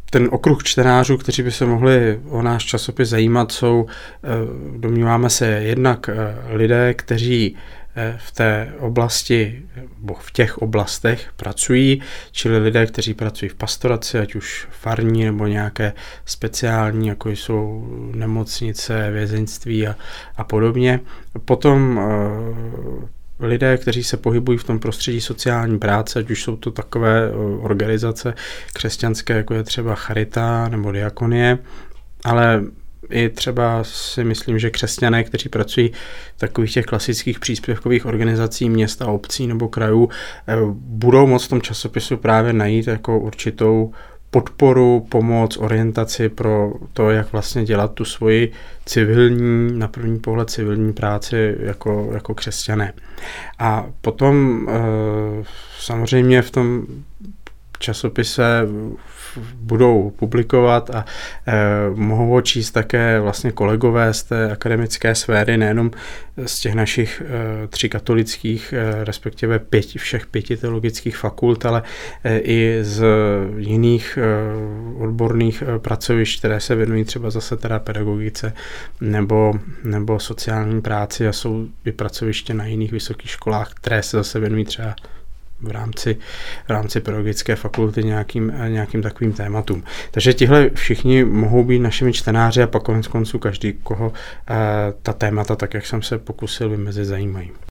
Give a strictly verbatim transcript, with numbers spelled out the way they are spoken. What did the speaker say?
ten okruh čtenářů, kteří by se mohli o náš časopis zajímat, jsou, domníváme se, jednak lidé, kteří v té oblasti, nebo v těch oblastech pracují, čili lidé, kteří pracují v pastoraci, ať už farní nebo nějaké speciální, jako jsou nemocnice, vězeňství a, a podobně. Potom lidé, kteří se pohybují v tom prostředí sociální práce, ať už jsou to takové organizace křesťanské, jako je třeba Charita nebo Diakonie, ale i třeba si myslím, že křesťané, kteří pracují v takových těch klasických příspěvkových organizací měst a obcí nebo krajů, budou moct v tom časopisu právě najít jako určitou podporu, pomoc, orientaci pro to, jak vlastně dělat tu svoji civilní, na první pohled civilní práci jako, jako křesťané. A potom samozřejmě v tom časopise budou publikovat a eh, mohou ho číst také vlastně kolegové z té akademické sféry, nejenom z těch našich eh, tří katolických, eh, respektive pěti, všech pěti teologických fakult, ale eh, i z jiných eh, odborných eh, pracovišť, které se věnují třeba zase teda pedagogice nebo, nebo sociální práci a jsou i pracoviště na jiných vysokých školách, které se zase věnují třeba v rámci, v rámci pedagogické fakulty nějakým, nějakým takovým tématům. Takže tihle všichni mohou být našimi čtenáři a pak konec konců každý, koho eh, ta témata, tak jak jsem se pokusil vymezit, zajímají.